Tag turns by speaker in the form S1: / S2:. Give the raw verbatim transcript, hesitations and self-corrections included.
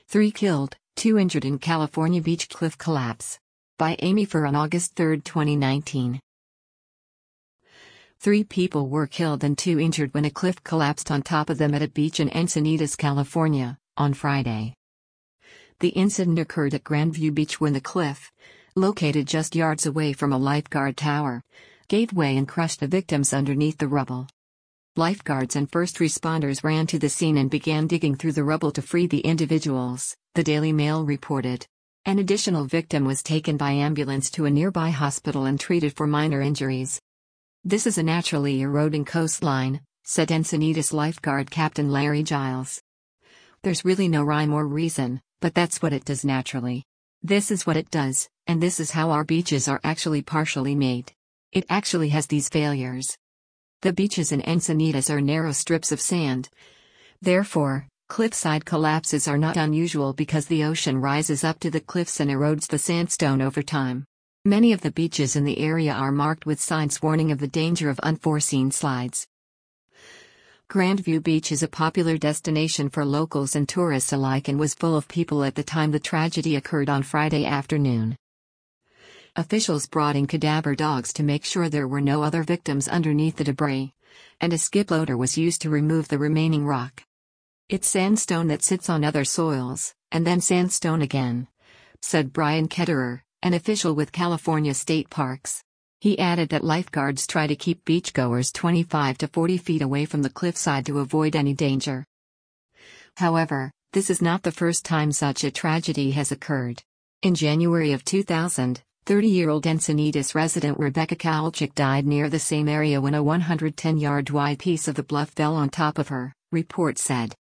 S1: Three killed, two injured in California beach cliff collapse. By Amy Furr on August third, twenty nineteen. Three people were killed and two injured when a cliff collapsed on top of them at a beach in Encinitas, California, on Friday. The incident occurred at Grandview Beach when the cliff, located just yards away from a lifeguard tower, gave way and crushed the victims underneath the rubble. Lifeguards and first responders ran to the scene and began digging through the rubble to free the individuals, the Daily Mail reported. An additional victim was taken by ambulance to a nearby hospital and treated for minor injuries. "This is a naturally eroding coastline," said Encinitas lifeguard Captain Larry Giles. "There's really no rhyme or reason, but that's what it does naturally. This is what it does, and this is how our beaches are actually partially made. It actually has these failures. The beaches in Encinitas are narrow strips of sand. Therefore, cliffside collapses are not unusual because the ocean rises up to the cliffs and erodes the sandstone over time. Many of the beaches in the area are marked with signs warning of the danger of unforeseen slides." Grandview Beach is a popular destination for locals and tourists alike and was full of people at the time the tragedy occurred on Friday afternoon. Officials brought in cadaver dogs to make sure there were no other victims underneath the debris, and a skip loader was used to remove the remaining rock. "It's sandstone that sits on other soils, and then sandstone again," said Brian Ketterer, an official with California State Parks. He added that lifeguards try to keep beachgoers twenty-five to forty feet away from the cliffside to avoid any danger. However, this is not the first time such a tragedy has occurred. In January of two thousand, thirty-year-old Encinitas resident Rebecca Kowalczyk died near the same area when a one hundred ten yard wide piece of the bluff fell on top of her, reports said.